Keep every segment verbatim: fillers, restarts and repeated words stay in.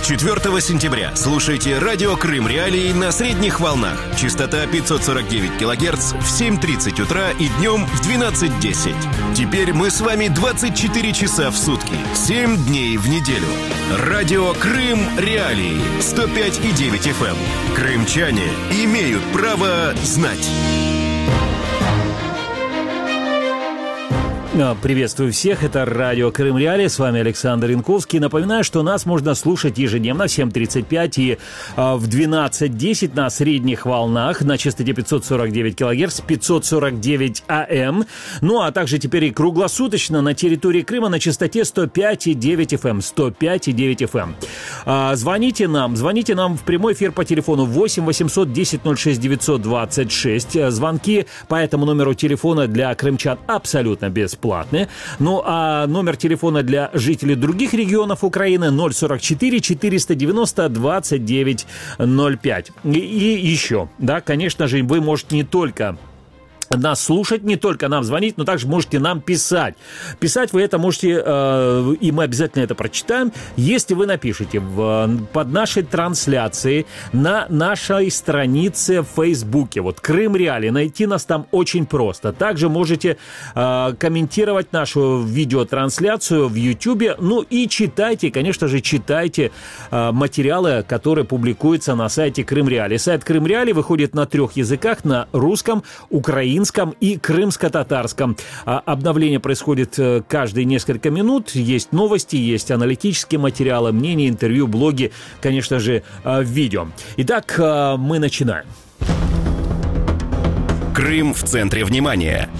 четвёртого сентября слушайте радио Крым Реалии на средних волнах. Частота пятьсот сорок девять килогерц в семь тридцать утра и днем в двенадцать десять. Теперь мы с вами двадцать четыре часа в сутки, семь дней в неделю. Радио Крым Реалии сто пять и девять эф эм. Крымчане имеют право знать. Приветствую всех, это радио Крым Реалии, с вами Александр Янковский. Напоминаю, что нас можно слушать ежедневно в семь тридцать пять и а, в двенадцать десять на средних волнах на частоте пятьсот сорок девять килогерц, пятьсот сорок девять АМ. Ну а также теперь и круглосуточно на территории Крыма на частоте сто пять и девять эф эм. сто пять и девять эф эм. А, звоните нам, звоните нам в прямой эфир по телефону восемь восемьсот десять ноль шесть девятьсот двадцать шесть. Звонки по этому номеру телефона для крымчан абсолютно бесплатные. Платные. Ну а номер телефона для жителей других регионов Украины ноль сорок четыре четыреста девяносто двадцать девять ноль пять. И, и еще, да, конечно же, вы можете не только нас слушать, не только нам звонить, но также можете нам писать. Писать вы это можете, э, и мы обязательно это прочитаем, если вы напишите в, под нашей трансляцией на нашей странице в Фейсбуке. Вот Крым Реалии. Найти нас там очень просто. Также можете э, комментировать нашу видеотрансляцию в Ютубе. Ну и читайте, конечно же, читайте э, материалы, которые публикуются на сайте Крым Реалии. Сайт Крым Реалии выходит на трех языках: на русском, украинском и крымско-татарском. Обновление происходит каждые несколько минут. Есть новости, есть аналитические материалы, мнения, интервью, блоги, конечно же, видео. Итак, мы начинаем. Крым в центре внимания.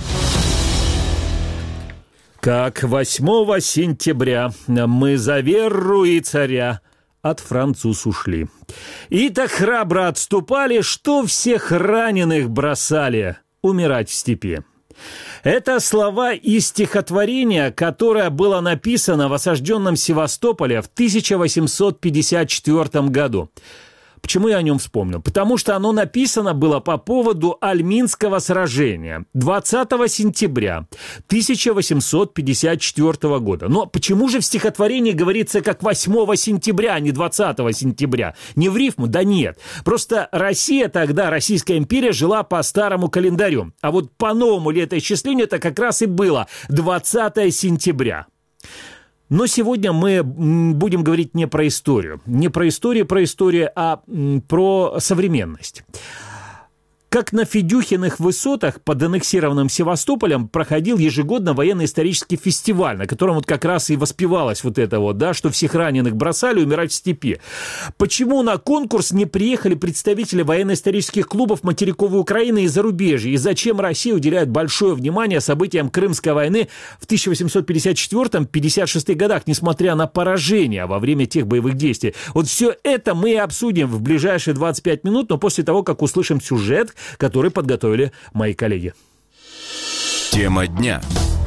Как восьмого сентября мы за веру и царя от француз ушли. И так храбро отступали, что всех раненых бросали умирать в степи. Это слова из стихотворения, которое было написано в осажденном Севастополе в тысяча восемьсот пятьдесят четвёртом году. Почему я о нем вспомнил? Потому что оно написано было по поводу Альминского сражения двадцатого сентября тысяча восемьсот пятьдесят четвёртого года. Но почему же в стихотворении говорится как восьмого сентября, а не двадцатого сентября? Не в рифму? Да нет. Просто Россия тогда, Российская империя, жила по старому календарю. А вот по новому летоисчислению это как раз и было двадцатого сентября. Но сегодня мы будем говорить не про историю. Не про историю, про историю, а про современность. Как на Федюхиных высотах под аннексированным Севастополем проходил ежегодно военно-исторический фестиваль, на котором вот как раз и воспевалось вот это вот, да, что всех раненых бросали умирать в степи. Почему на конкурс не приехали представители военно-исторических клубов материковой Украины и зарубежья? И зачем Россия уделяет большое внимание событиям Крымской войны в тысяча восемьсот пятьдесят четвёртом — пятьдесят шестом годах, несмотря на поражение во время тех боевых действий? Вот все это мы и обсудим в ближайшие двадцать пять минут, но после того, как услышим сюжет, который подготовили мои коллеги. Тема дня.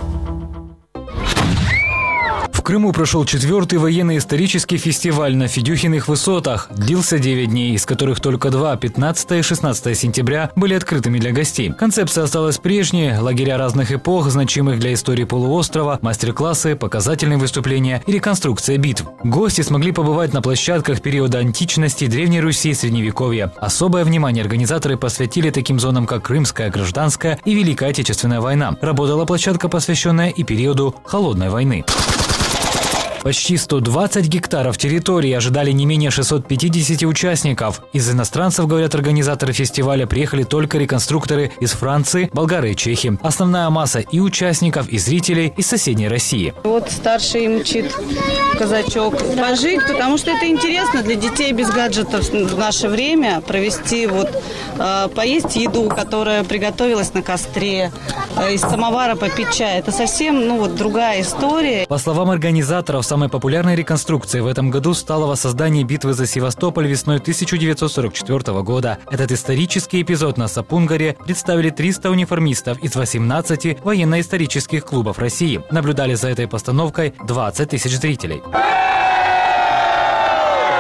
В Крыму прошел четвертый военно-исторический фестиваль на Федюхиных высотах. Длился девять дней, из которых только два, пятнадцатого и шестнадцатого сентября, были открытыми для гостей. Концепция осталась прежней: лагеря разных эпох, значимых для истории полуострова, мастер-классы, показательные выступления и реконструкция битв. Гости смогли побывать на площадках периода античности, Древней Руси и Средневековья. Особое внимание организаторы посвятили таким зонам, как Крымская, Гражданская и Великая Отечественная война. Работала площадка, посвященная и периоду Холодной войны. Почти сто двадцать гектаров территории ожидали не менее шестисот пятидесяти участников. Из иностранцев, говорят организаторы фестиваля, приехали только реконструкторы из Франции, Болгарии и Чехии. Основная масса и участников, и зрителей из соседней России. Вот старший мчит казачок пожить, потому что это интересно для детей без гаджетов в наше время провести, вот, э, поесть еду, которая приготовилась на костре, э, из самовара попить чай. Это совсем, ну, вот, другая история. По словам организаторов, самой популярной реконструкцией в этом году стало воссоздание битвы за Севастополь весной тысяча девятьсот сорок четвёртого года. Этот исторический эпизод на Сапунгаре представили триста униформистов из восемнадцати военно-исторических клубов России. Наблюдали за этой постановкой двадцать тысяч зрителей.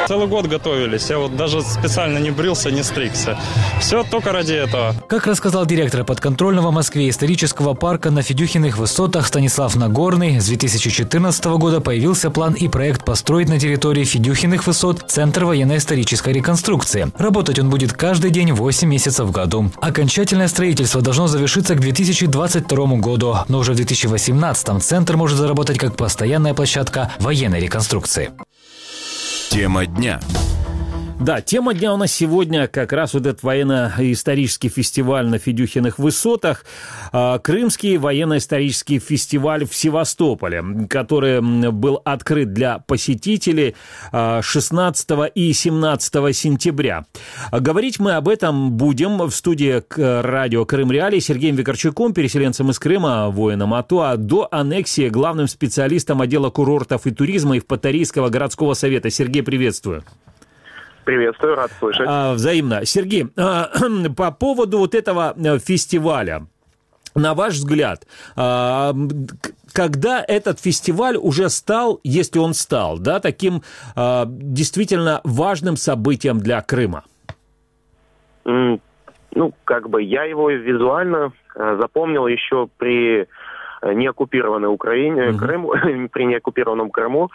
Целый год готовились. Я вот даже специально не брился, не стригся. Все только ради этого. Как рассказал директор подконтрольного Москве исторического парка на Федюхиных высотах Станислав Нагорный, с две тысячи четырнадцатого года появился план и проект построить на территории Федюхиных высот Центр военно-исторической реконструкции. Работать он будет каждый день восемь месяцев в году. Окончательное строительство должно завершиться к две тысячи двадцать второму году, но уже в две тысячи восемнадцатом центр может заработать как постоянная площадка военной реконструкции. Тема дня. Да, тема дня у нас сегодня как раз вот этот военно-исторический фестиваль на Федюхиных высотах, Крымский военно-исторический фестиваль в Севастополе, который был открыт для посетителей шестнадцатого и семнадцатого сентября. Говорить мы об этом будем в студии радио Крым Реалии Сергеем Викарчуком, переселенцем из Крыма, воином АТО, а до аннексии главным специалистом отдела курортов и туризма Евпаторийского городского совета. Сергей, приветствую. Приветствую, рад слышать. А, взаимно. Сергей, а, по поводу вот этого фестиваля, на ваш взгляд, а, когда этот фестиваль уже стал, если он стал, да, таким а, действительно важным событием для Крыма? Mm, ну, как бы я его визуально а, запомнил еще при неоккупированной Украине, mm-hmm. Крыму, при неоккупированном Крыму.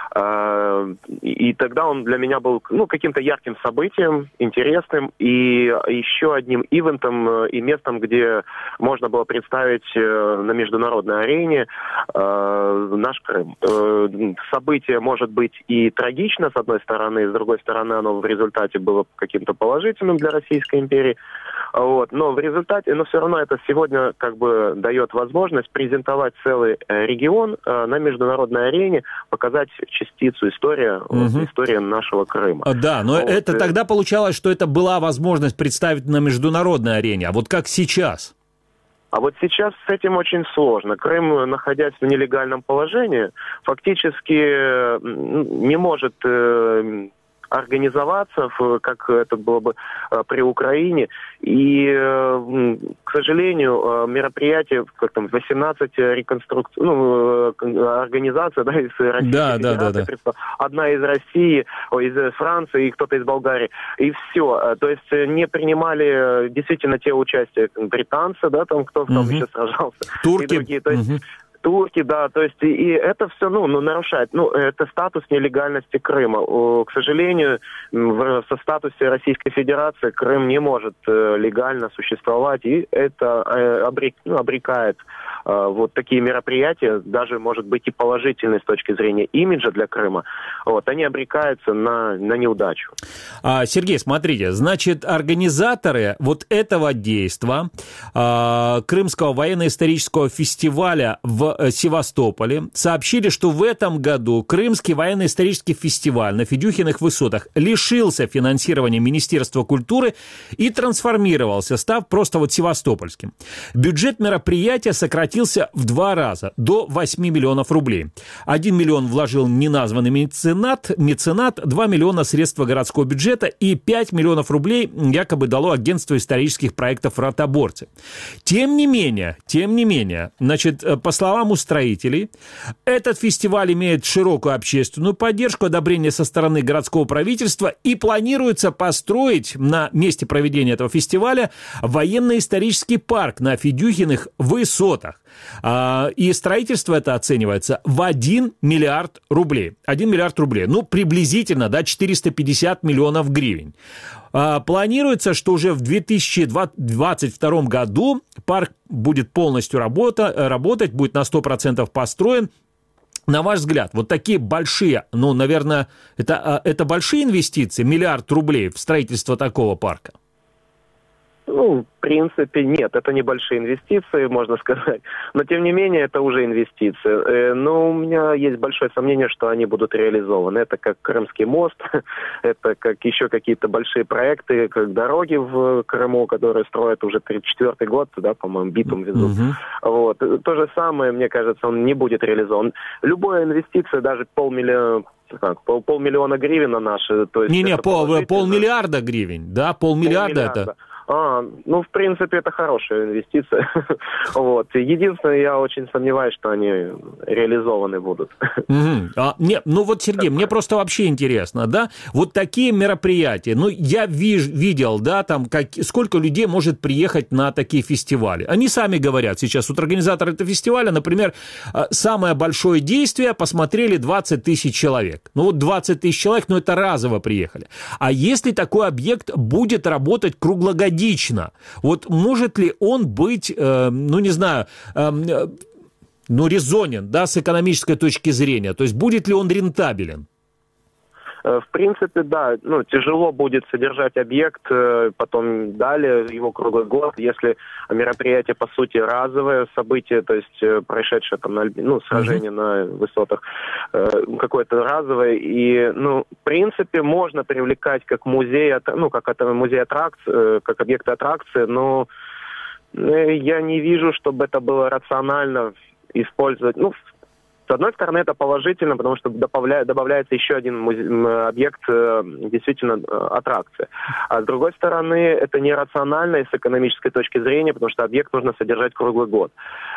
И тогда он для меня был, ну, каким-то ярким событием, интересным, и еще одним ивентом и местом, где можно было представить на международной арене наш Крым. Событие может быть и трагично, с одной стороны, с другой стороны, оно в результате было каким-то положительным для Российской империи. Вот. Но в результате, но все равно это сегодня как бы дает возможность презентовать целый регион на международной арене, показать частицу истории, угу. вот, истории нашего Крыма. Да, но вот. это тогда получалось, что это была возможность представить на международной арене. А вот как сейчас? А вот сейчас с этим очень сложно. Крым, находясь в нелегальном положении, фактически не может организоваться, как это было бы при Украине. И, к сожалению, мероприятие, как там, восемнадцать реконструкций, ну, организаций, да, из Российской да, Федерации, да, да. одна из России, из Франции и кто-то из Болгарии. И все. То есть не принимали действительно те участия британцы, да, там кто там угу. еще сражался. Турки. И другие. То есть, угу. Турки, да, то есть и, и это все, ну, ну, нарушает, ну, это статус нелегальности Крыма. О, к сожалению, в, со статусе Российской Федерации Крым не может э, легально существовать, и это э, обрек, ну, обрекает э, вот такие мероприятия, даже, может быть, и положительные с точки зрения имиджа для Крыма, вот, они обрекаются на, на неудачу. А, Сергей, смотрите, значит, организаторы вот этого действа, э, Крымского военно-исторического фестиваля в Севастополе сообщили, что в этом году Крымский военно-исторический фестиваль на Федюхиных высотах лишился финансирования Министерства культуры и трансформировался, став просто вот севастопольским. Бюджет мероприятия сократился в два раза, до восьми миллионов рублей. Один миллион вложил неназванный меценат, меценат, два миллиона средства городского бюджета и пять миллионов рублей якобы дало агентство исторических проектов «Ротоборцы». Тем не менее, тем не менее, значит, по словам устроителей, этот фестиваль имеет широкую общественную поддержку, одобрение со стороны городского правительства и планируется построить на месте проведения этого фестиваля военно-исторический парк на Федюхиных высотах. И строительство это оценивается в один миллиард рублей. один миллиард рублей. Ну, приблизительно, да, четыреста пятьдесят миллионов гривен. Планируется, что уже в две тысячи двадцать втором году парк будет полностью работа, работать, будет на сто процентов построен. На ваш взгляд, вот такие большие, ну, наверное, это, это большие инвестиции, миллиард рублей в строительство такого парка? Ну, в принципе, нет, это небольшие инвестиции, можно сказать. Но, тем не менее, это уже инвестиции. Но у меня есть большое сомнение, что они будут реализованы. Это как Крымский мост, это как еще какие-то большие проекты, как дороги в Крыму, которые строят уже тридцать четвёртый год, да, по-моему, битум везут. Uh-huh. Вот. То же самое, мне кажется, он не будет реализован. Любая инвестиция, даже полмиллиона... Как, пол, полмиллиона гривен на наши... То есть Не-не, пол, полмиллиарда гривен, да, полмиллиарда, полмиллиарда это... А, ну, в принципе, это хорошая инвестиция. Вот. Единственное, я очень сомневаюсь, что они реализованы будут. Угу. А, нет, ну вот, Сергей, мне просто вообще интересно, да, вот такие мероприятия, ну, я виж, видел, да, там, как, сколько людей может приехать на такие фестивали. Они сами говорят сейчас, вот организаторы этого фестиваля, например, самое большое действие посмотрели двадцать тысяч человек. Ну, вот двадцать тысяч человек, ну, это разово приехали. А если такой объект будет работать круглогодично, вот может ли он быть, э, ну, не знаю, э, ну, резонен, да, с экономической точки зрения? То есть будет ли он рентабелен? В принципе, да, ну, тяжело будет содержать объект, потом далее его круглый год, если мероприятие, по сути, разовое событие, то есть происшедшее там, ну, сражение uh-huh. на высотах, какое-то разовое, и, ну, в принципе, можно привлекать как музей, ну, как это музей аттракций, как объекты аттракции, но я не вижу, чтобы это было рационально использовать, ну, с одной стороны, это положительно, потому что добавляет, добавляется еще один музе- объект, действительно, аттракции. А с другой стороны, это нерационально и с экономической точки зрения, потому что объект нужно содержать круглый год.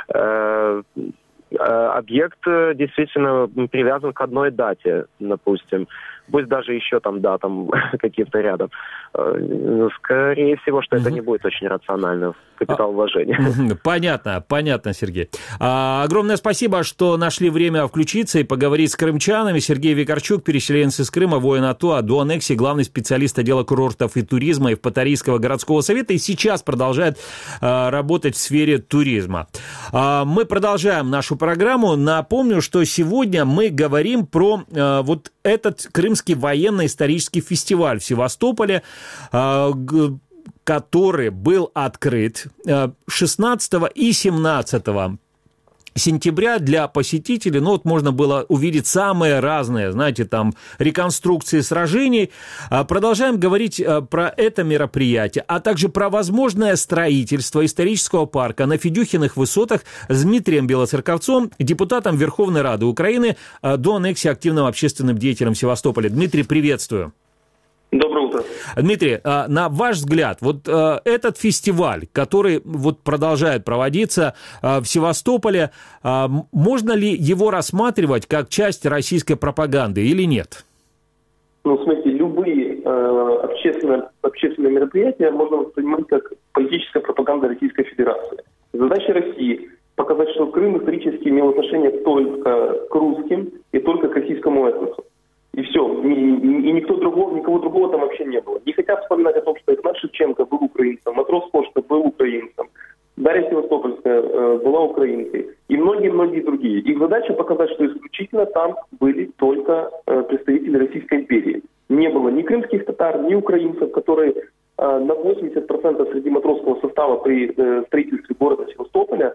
Объект действительно привязан к одной дате, допустим. Пусть даже еще там, да, там каким-то рядом. Скорее всего, что угу. это не будет очень рационально в капиталовложении. Понятно, понятно, Сергей. А, огромное спасибо, что нашли время включиться и поговорить с крымчанами. Сергей Викарчук, переселенец из Крыма, воин АТО, а до аннексии главный специалист отдела курортов и туризма Евпаторийского городского совета, и сейчас продолжает а, работать в сфере туризма. А, мы продолжаем нашу программу. Напомню, что сегодня мы говорим про а, вот этот Крымский военно-исторический фестиваль в Севастополе, который был открыт шестнадцатого и семнадцатого сентября для посетителей. Ну, вот можно было увидеть самые разные, знаете, там, реконструкции сражений. Продолжаем говорить про это мероприятие, а также про возможное строительство исторического парка на Федюхиных высотах с Дмитрием Белоцерковцом, депутатом Верховной Рады Украины, до аннексии активным общественным деятелем Севастополя. Дмитрий, приветствую. Доброе утро. Дмитрий, на ваш взгляд, вот этот фестиваль, который вот продолжает проводиться в Севастополе, можно ли его рассматривать как часть российской пропаганды или нет? Ну, в смысле, любые э, общественные, общественные мероприятия можно воспринимать как политическая пропаганда Российской Федерации. Задача России – показать, что Крым исторически имел отношение только к русским и только к российскому этносу. И все. И, и никто другого, никого другого там вообще не было. Не хотят вспоминать о том, что Игнат Шевченко был украинцем, Матрос Кошка был украинцем, Дарья Севастопольская э, была украинкой и многие-многие другие. Их задача показать, что исключительно там были только э, представители Российской империи. Не было ни крымских татар, ни украинцев, которые э, на восемьдесят процентов среди матросского состава при э, строительстве города Севастополя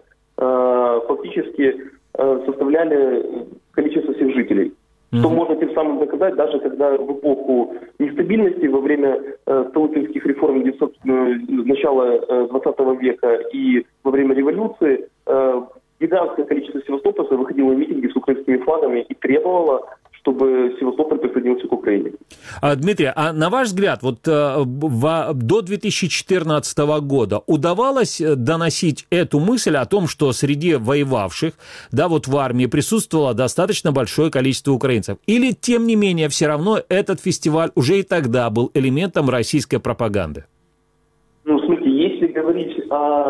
э, фактически э, составляли количество всех жителей. Что можно тем самым доказать, даже когда в эпоху нестабильности, во время э, столыпинских реформ девятьсот, э, начала э, двадцатого века и во время революции, э, гигантское количество севастопольцев выходило на митинги с украинскими флагами и требовало, чтобы Севастополь присоединился к Украине. А, Дмитрий, а на ваш взгляд, вот э, в, до две тысячи четырнадцатого года удавалось доносить эту мысль о том, что среди воевавших, да, вот в армии присутствовало достаточно большое количество украинцев? Или, тем не менее, все равно этот фестиваль уже и тогда был элементом российской пропаганды? Ну, в смысле, если говорить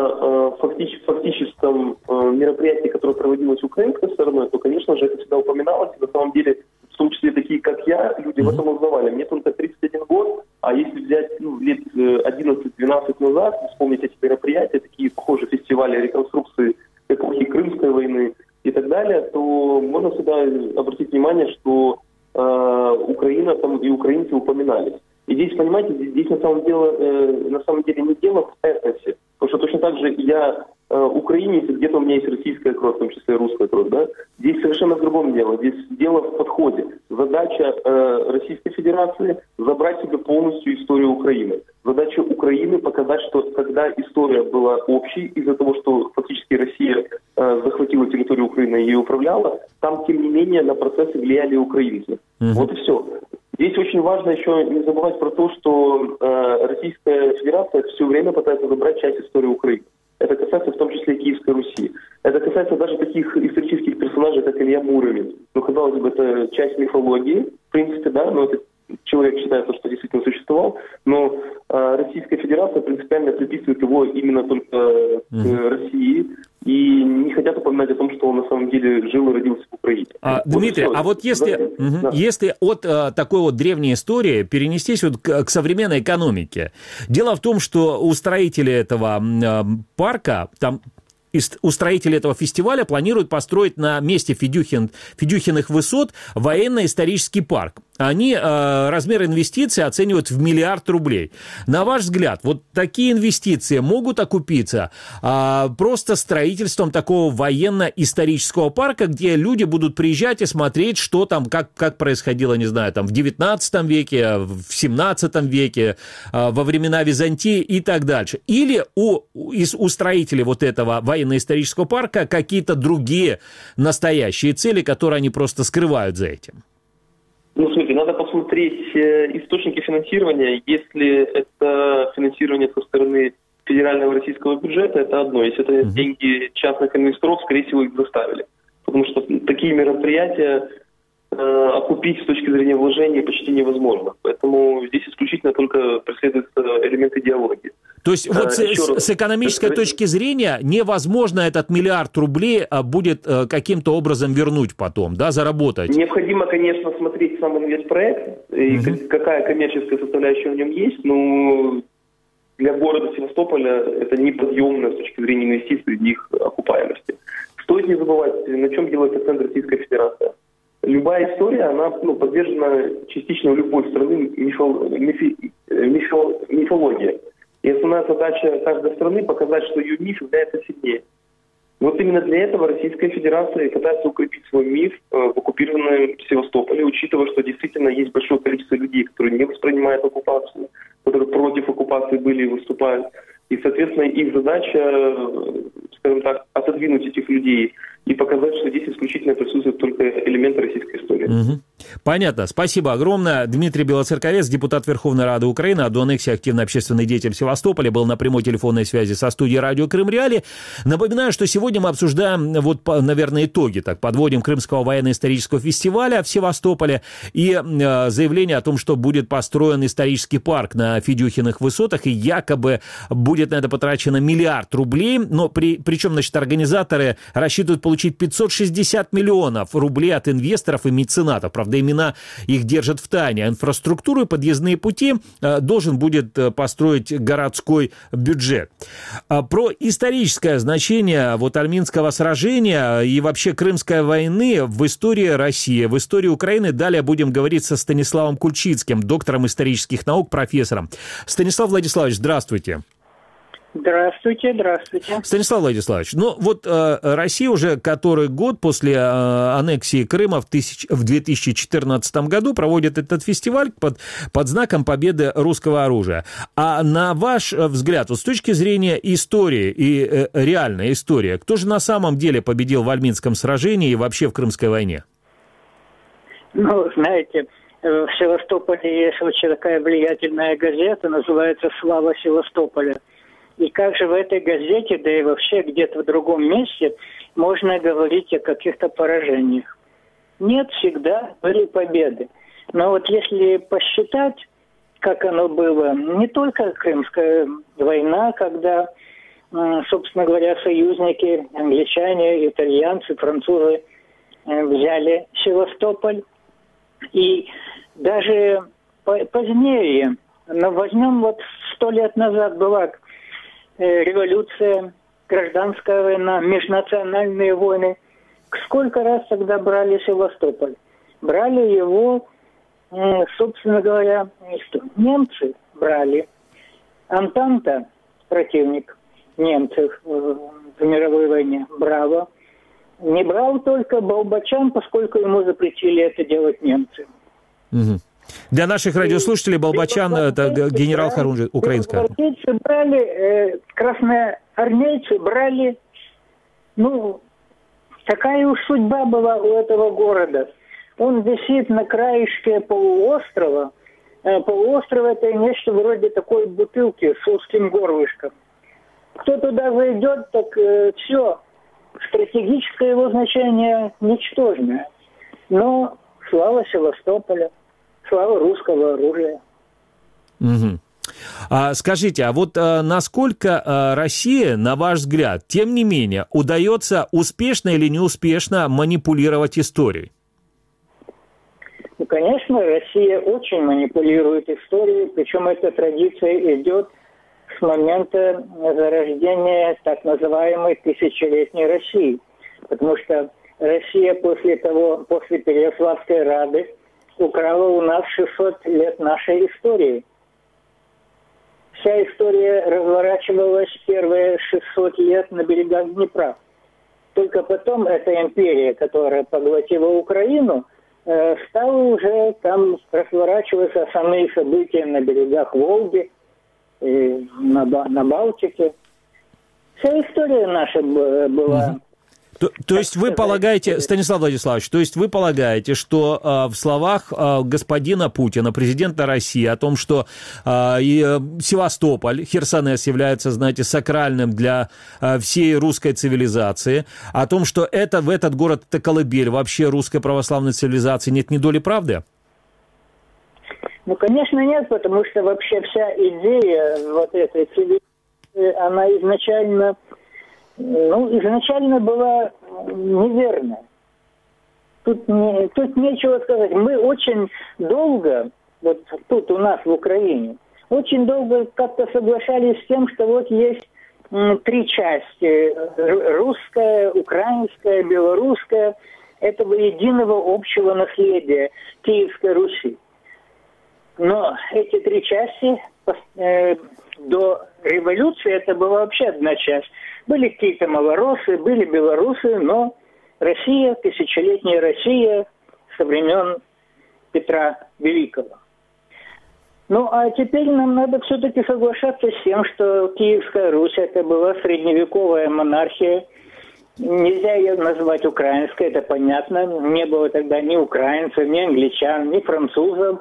о, о фактич, фактическом э, мероприятии, которое проводилось украинской стороной, то, конечно же, это всегда упоминалось. И на самом деле, в том числе такие, как я, люди mm-hmm. в этом узнавали. Мне только тридцать один год, а если взять ну, лет одиннадцать-двенадцать назад, вспомнить эти мероприятия, такие похожие фестивали реконструкции эпохи Крымской войны и так далее, то можно сюда обратить внимание, что э, Украина там и украинцы упоминались. И здесь, понимаете, здесь, здесь на, самом деле, э, на самом деле не дело в этносе. Потому что точно так же я э, украинец, где-то у меня есть российская кровь, в том числе русская кровь, да? Здесь совершенно в другом дело. Здесь дело в подходе. Задача э, Российской Федерации забрать себе полностью историю Украины. Задача Украины показать, что когда история была общей, из-за того, что фактически Россия э, захватила территорию Украины и ее управляла, там, тем не менее, на процессы влияли украинцы. Mm-hmm. Вот и все. Здесь очень важно еще не забывать про то, что э, Российская Федерация все время пытается забрать часть истории Украины. Это касается в том числе и Киевской Руси. Это касается даже таких исторических персонажей, как Илья Муромец. Ну, казалось бы, это часть мифологии, в принципе, да, но это человек считается, что действительно существовал, но э, Российская Федерация принципиально приписывает его именно только э, mm-hmm. России и не хотят упоминать о том, что он на самом деле жил и родился в Украине. А, вот Дмитрий, а вот если, да. угу, да. если от а, такой вот древней истории перенестись вот к, к современной экономике. Дело в том, что у строителей этого а, парка, там устроители этого фестиваля планируют построить на месте Федюхин, Федюхиных высот военно-исторический парк. Они э, размер инвестиций оценивают в миллиард рублей. На ваш взгляд, вот такие инвестиции могут окупиться э, просто строительством такого военно-исторического парка, где люди будут приезжать и смотреть, что там, как, как происходило, не знаю, там в девятнадцатом веке, в семнадцатом веке, э, во времена Византии и так дальше. Или у, у строителей вот этого военно-исторического парка какие-то другие настоящие цели, которые они просто скрывают за этим? Ну, смотрите, надо посмотреть э, источники финансирования. Если это финансирование со стороны федерального российского бюджета, это одно. Если это uh-huh. деньги частных инвесторов, скорее всего, их заставили. Потому что такие мероприятия э, окупить с точки зрения вложений почти невозможно. Поэтому здесь исключительно только преследуется элемент идеологии. То есть вот с, с, с экономической точки зрения невозможно этот миллиард рублей будет каким-то образом вернуть потом, да, заработать? Необходимо, конечно, смотреть сам инвестпроект и угу. какая коммерческая составляющая в нем есть, но для города Севастополя это неподъемно с точки зрения инвестиций и их окупаемости. Стоит не забывать, на чем делает акцент Российская Федерация. Любая история, она ну, подвержена частично у любой страны мифо, мифи, мифо, мифологии. И основная задача каждой страны показать, что ее миф является сильнее. Вот именно для этого Российская Федерация пытается укрепить свой миф в оккупированном Севастополе, учитывая, что действительно есть большое количество людей, которые не воспринимают оккупацию, которые против оккупации были и выступают. И, соответственно, их задача, скажем так, отодвинуть этих людей и показать, что здесь исключительно присутствует только элемент российской истории. Угу. Понятно. Спасибо огромное. Дмитрий Белоцерковец, депутат Верховной Рады Украины, а до аннексии активный общественный деятель Севастополя, был на прямой телефонной связи со студией радио Крым Реалии. Напоминаю, что сегодня мы обсуждаем, вот, наверное, итоги, так, подводим Крымского военно-исторического фестиваля в Севастополе и э, заявление о том, что будет построен исторический парк на Федюхиных высотах, и якобы будет на это потрачено миллиард рублей, но при, причем, значит, организаторы рассчитывают получить пятьсот шестьдесят миллионов рублей от инвесторов и меценатов. Правда, имена их держат в тайне. А инфраструктуру и подъездные пути э, должен будет э, построить городской бюджет. А про историческое значение вот Альминского сражения и вообще Крымской войны в истории России, в истории Украины далее будем говорить со Станиславом Кульчицким, доктором исторических наук, профессором. Станислав Владиславович, здравствуйте. Здравствуйте, здравствуйте. Станислав Владиславович, ну вот э, Россия уже который год после э, аннексии Крыма в, тысяч, в две тысячи четырнадцатом году проводит этот фестиваль под, под знаком победы русского оружия. А на ваш взгляд, вот с точки зрения истории и э, реальной истории, кто же на самом деле победил в Альминском сражении и вообще в Крымской войне? Ну, знаете, в Севастополе есть очень такая влиятельная газета, называется «Слава Севастополя». И как же в этой газете, да и вообще где-то в другом месте, можно говорить о каких-то поражениях? Нет, всегда были победы. Но вот если посчитать, как оно было, не только Крымская война, когда, собственно говоря, союзники, англичане, итальянцы, французы взяли Севастополь. И даже позднее, но возьмем вот сто лет назад была революция, гражданская война, межнациональные войны. Сколько раз тогда брали Севастополь? Брали его, собственно говоря, немцы брали. Антанта, противник немцев в мировой войне, брала. Не брал только Болбочан, поскольку ему запретили это делать немцы. Угу. Для наших радиослушателей Болбочан – это генерал Харунжи, украинская. Белогвардейцы брали, э, красноармейцы брали, ну, такая уж судьба была у этого города. Он висит на краешке полуострова. Полуостров – это нечто вроде такой бутылки с узким горлышком. Кто туда зайдет, так э, все. Стратегическое его значение ничтожное. Но слава Севастополя, слава русского оружия. Угу. А, скажите, а вот а, насколько а, Россия, на ваш взгляд, тем не менее, удается успешно или неуспешно манипулировать историей? Ну, конечно, Россия очень манипулирует историей, причем эта традиция идет с момента зарождения так называемой тысячелетней России. Потому что Россия после того, после Переяславской Рады украла у нас шестьсот лет нашей истории. Вся история разворачивалась первые шестьсот лет на берегах Днепра. Только потом эта империя, которая поглотила Украину, стала уже там разворачиваться основные события на берегах Волги, на, на Балтике. Вся история наша была... Угу. То, то есть вы полагаете, Станислав Владиславович, то есть вы полагаете, что э, в словах э, господина Путина, президента России, о том, что э, и, э, Севастополь, Херсонес является, знаете, сакральным для э, всей русской цивилизации, о том, что это, в этот город это колыбель вообще русской православной цивилизации, нет ни доли правды? Ну, конечно, нет, потому что вообще вся идея вот этой цивилизации, она изначально... Ну, изначально была неверная. Тут, не, тут нечего сказать. Мы очень долго, вот тут у нас в Украине, очень долго как-то соглашались с тем, что вот есть м, три части. Русская, украинская, белорусская. Этого единого общего наследия Киевской Руси. Но эти три части э, до революции это была вообще одна часть. Были какие-то малороссы, были белорусы, но Россия, тысячелетняя Россия со времен Петра Великого. Ну, а теперь нам надо все-таки соглашаться с тем, что Киевская Русь это была средневековая монархия. Нельзя ее назвать украинской, это понятно. Не было тогда ни украинцев, ни англичан, ни французов.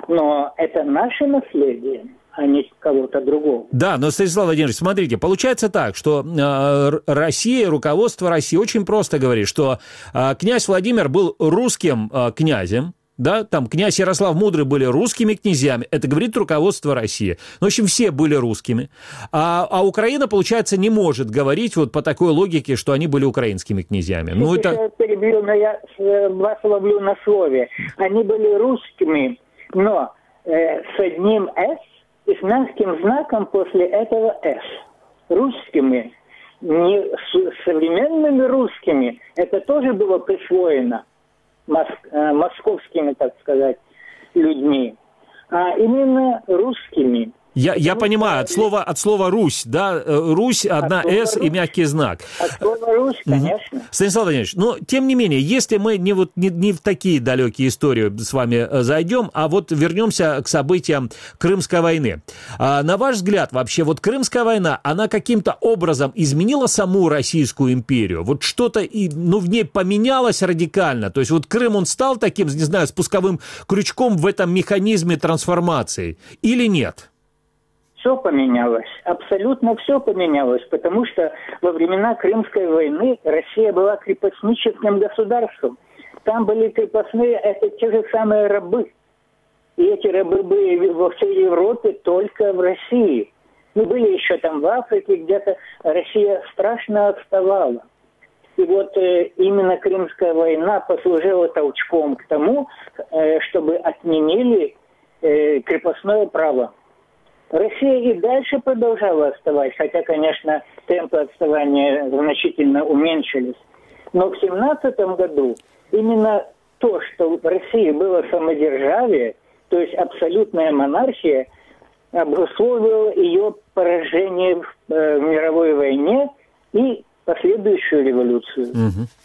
Но это наше наследие, а не кого-то другого. Да, но, Станислав Владимирович, смотрите, получается так, что э, Россия, руководство России очень просто говорит, что э, князь Владимир был русским э, князем, да, там князь Ярослав Мудрый были русскими князьями, это говорит руководство России. Ну, в общем, все были русскими. А, а Украина, получается, не может говорить вот по такой логике, что они были украинскими князьями. Ну, это... Я перебью, но я вас ловлю на слове. Они были русскими, но э, с одним «с» и с мягким знаком после этого «с». Русскими, не с современными русскими, это тоже было присвоено мос, э, московскими, так сказать, людьми, а именно русскими. Я, я понимаю, от слова, от слова «Русь», да, «Русь», одна «с» и мягкий знак. От слова «Русь», конечно. Угу. Станислав Владимирович, но, тем не менее, если мы не, вот, не, не в такие далекие истории с вами зайдем, а вот вернемся к событиям Крымской войны. А, на ваш взгляд, вообще, вот Крымская война, она каким-то образом изменила саму Российскую империю? Вот что-то, и, ну, в ней поменялось радикально? То есть вот Крым, он стал таким, не знаю, спусковым крючком в этом механизме трансформации или нет? Все поменялось, абсолютно все поменялось, потому что во времена Крымской войны Россия была крепостническим государством. Там были крепостные, это те же самые рабы. И эти рабы были во всей Европе, только в России. Ну, были еще там в Африке, где-то Россия страшно отставала. И вот э, именно Крымская война послужила толчком к тому, э, чтобы отменили э, крепостное право. Россия и дальше продолжала отставать, хотя, конечно, темпы отставания значительно уменьшились. Но в семнадцатом году именно то, что в России было самодержавие, то есть абсолютная монархия, обусловило ее поражение в, э, в мировой войне и последующую революцию. Угу.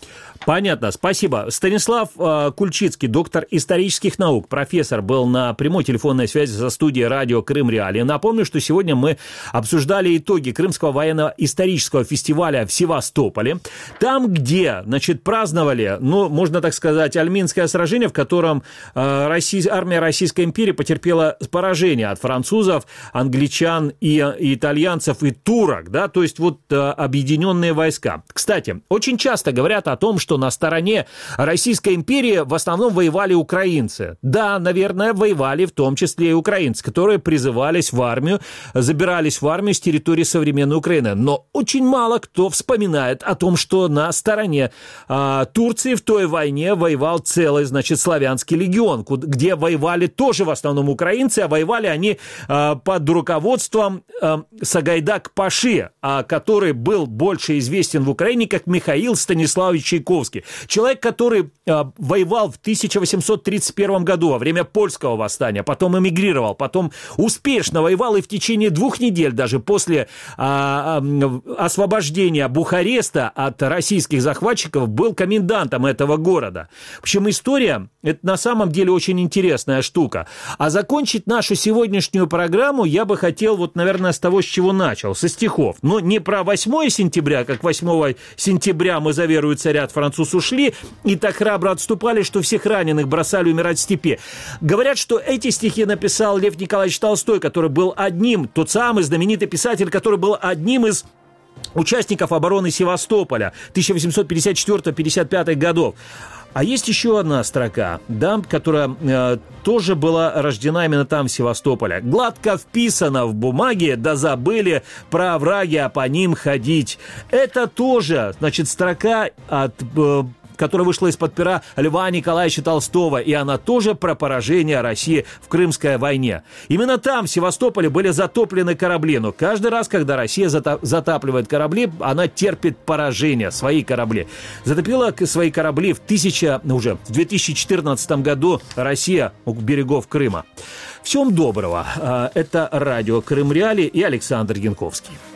Понятно, спасибо. Станислав э, Кульчицкий, доктор исторических наук, профессор, был на прямой телефонной связи со студией радио Крым Реалии. Напомню, что сегодня мы обсуждали итоги Крымского военно-исторического фестиваля в Севастополе. Там, где, значит, праздновали, ну, можно так сказать, Альминское сражение, в котором э, Россия, армия Российской империи потерпела поражение от французов, англичан и, и итальянцев, и турок, да, то есть вот э, объединенные войска. Кстати, очень часто говорят о том, что на стороне Российской империи в основном воевали украинцы. Да, наверное, воевали в том числе и украинцы, которые призывались в армию, забирались в армию с территории современной Украины. Но очень мало кто вспоминает о том, что на стороне а, Турции в той войне воевал целый, значит, славянский легион, где воевали тоже в основном украинцы, а воевали они а, под руководством а, Сагайдак-Паши, а, который был больше известен в Украине как Михаил Станиславович Чайковский. Человек, который э, воевал в тысяча восемьсот тридцать первом году во время польского восстания, потом эмигрировал, потом успешно воевал и в течение двух недель, даже после э, э, освобождения Бухареста от российских захватчиков, был комендантом этого города. В общем, история – это на самом деле очень интересная штука. А закончить нашу сегодняшнюю программу я бы хотел, вот, наверное, с того, с чего начал, со стихов. Но не про восьмое сентября, как восьмого сентября мы за веру и царя от француз ушли и так храбро отступали, что всех раненых бросали умирать в степи. Говорят, что эти стихи написал Лев Николаевич Толстой, который был одним, тот самый знаменитый писатель, который был одним из участников обороны Севастополя тысяча восемьсот пятьдесят четвёртого — пятьдесят пятого годов. А есть еще одна строка, да, которая э, тоже была рождена именно там, в Севастополе. «Гладко вписано в бумаге, да забыли про овраги, а по ним ходить». Это тоже, значит, строка от... Э, которая вышла из-под пера Льва Николаевича Толстого, и она тоже про поражение России в Крымской войне. Именно там, в Севастополе, были затоплены корабли, но каждый раз, когда Россия затапливает корабли, она терпит поражение, свои корабли. Затопила свои корабли в, тысяча, уже в две тысячи четырнадцатом году Россия у берегов Крыма. Всем доброго. Это радио Крым Реалии и Александр Янковский.